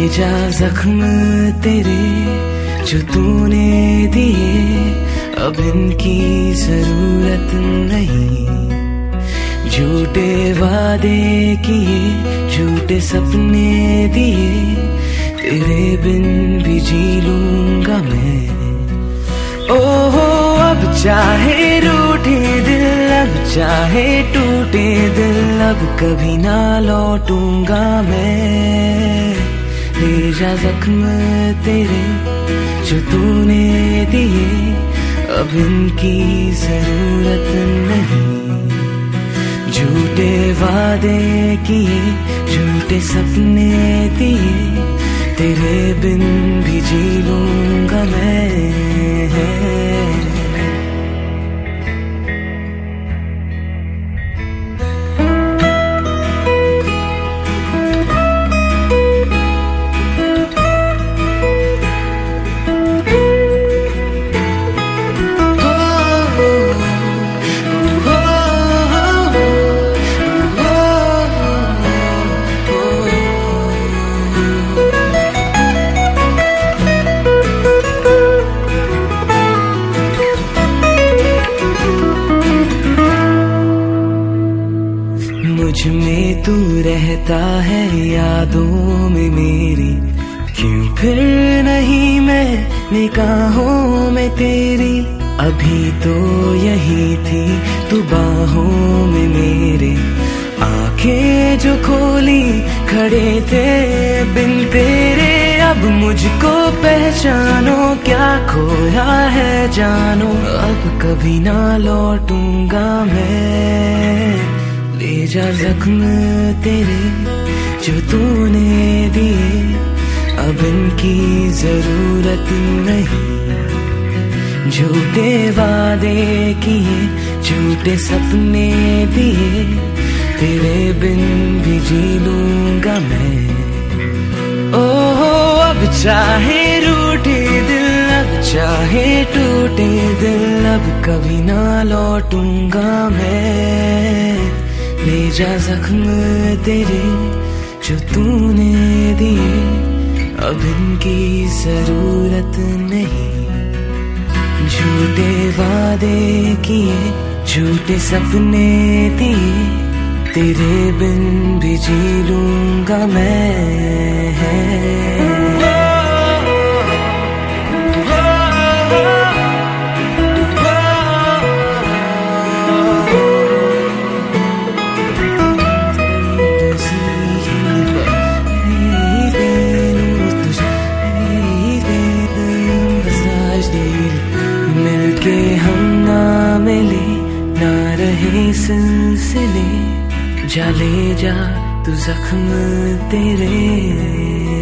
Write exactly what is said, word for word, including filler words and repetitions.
जा जख्म तेरे जो तूने दिए, अब इनकी जरूरत नहीं। झूठे वादे किए, झूठे सपने दिए, तेरे बिन भी जी लूंगा मैं। ओहो अब चाहे रूठे दिल, अब चाहे टूटे दिल, अब कभी ना लौटूंगा मैं। ले जा जख्म तेरे जो तूने दिए, अब इनकी जरूरत नहीं। झूठे वादे किए, झूठे सपने दिए, तेरे बिन भी जी लूंगा मैं। मुझ में तू रहता है यादों में मेरी, क्यों फिर नहीं मैं निगाहों में तेरी। अभी तो यही थी तू बाहों में मेरे, आंखें जो खोली खड़े थे बिन तेरे। अब मुझको पहचानो क्या खोया है जानो, अब कभी ना लौटूंगा मैं। ले जा जख्म तेरे जो तूने दिए, अब इनकी जरूरत नहीं। झूठे वादे किए, झूठे सपने दिए, तेरे बिन भी जी लूंगा मैं। ओहो अब चाहे रूठे दिल, अब चाहे टूटे दिल, अब कभी ना लौटूंगा मैं। ले जा जख्म तेरे जो तूने दिए, अब इनकी जरूरत नहीं। झूठे वादे किए, झूठे सपने दिए, तेरे बिन भी जी लूंगा मैं। मिलके हम ना मिले, ना रहे सिलसिले, जा ले जा तू जख्म तेरे।